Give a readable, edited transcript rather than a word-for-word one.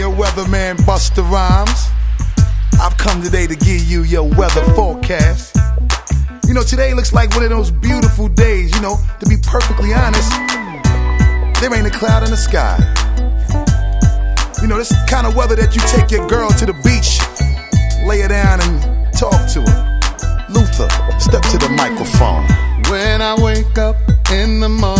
your weatherman Busta Rhymes. I've come today to give you your weather forecast. You know, today looks like one of those beautiful days, you know, to be perfectly honest, there ain't a cloud in the sky. You know, this kind of weather that you take your girl to the beach, lay her down and talk to her. Luther, step to the microphone. When I wake up in the morning,